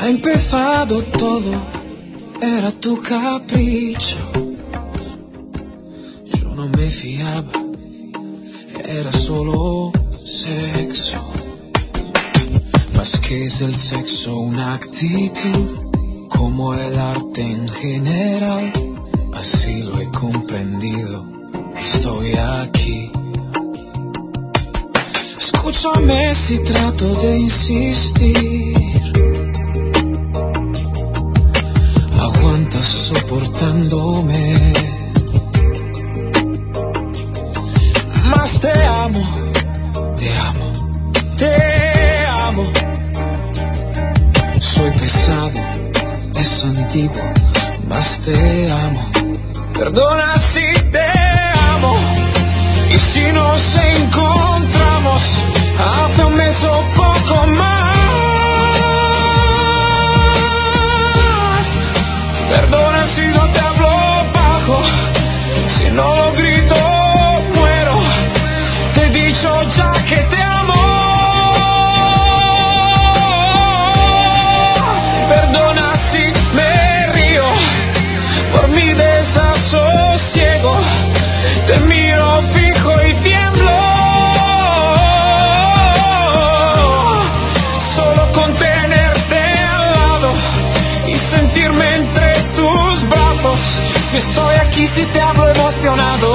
Ha empezado todo, era tu capricho. Yo no me fiaba, era solo sexo. Más que es el sexo, una actitud, como el arte en general. Así lo he comprendido, estoy aquí. Escúchame si trato de insistir. Aguantas soportándome. Más te amo, te amo, te amo. Soy pesado, es antiguo, más te amo. Perdona si te amo. Y si nos encontramos hace un mes o poco más. Perdona si no te hablo bajo, si no lo grito muero. Te he dicho ya que te amo. Perdona si me río por mi desasosiego. Te miro fijo y tiemblo. Solo con tenerte al lado y sentirme entre tus brazos. Si estoy aquí, si te hablo emocionado.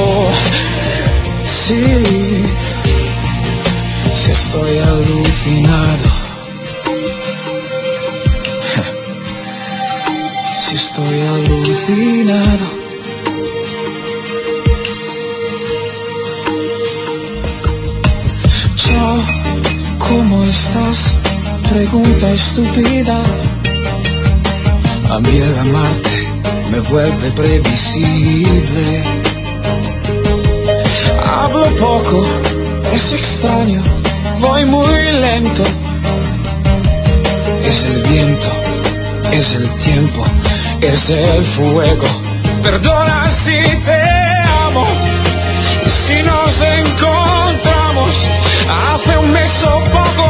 Sí, si estoy alucinado. Si estoy alucinado. ¿Cómo estás? Pregunta estúpida. A mí el amarte me vuelve previsible. Hablo poco, es extraño, voy muy lento. Es el viento, es el tiempo, es el fuego. Perdona si te amo. Si nos encontramos hace un mes o poco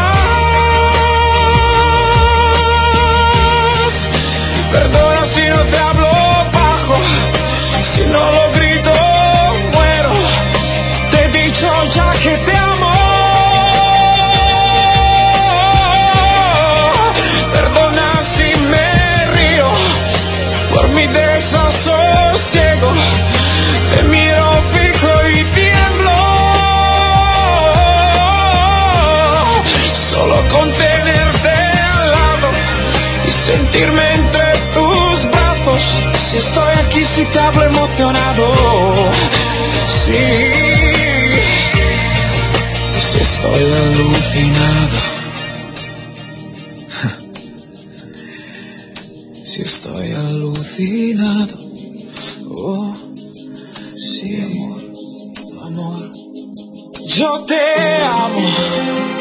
más. Perdona si no te hablo bajo, si no lo grito muero. Te he dicho ya que te amo. Perdona si me río por mi desasosiego. Te miro fijo y tiemblo. Solo con tenerte al lado y sentirme entre tus brazos. Si estoy aquí, si te hablo emocionado. Sí, si estoy alucinado. Si estoy alucinado. Oh, sí, amor, amor. Yo te amo.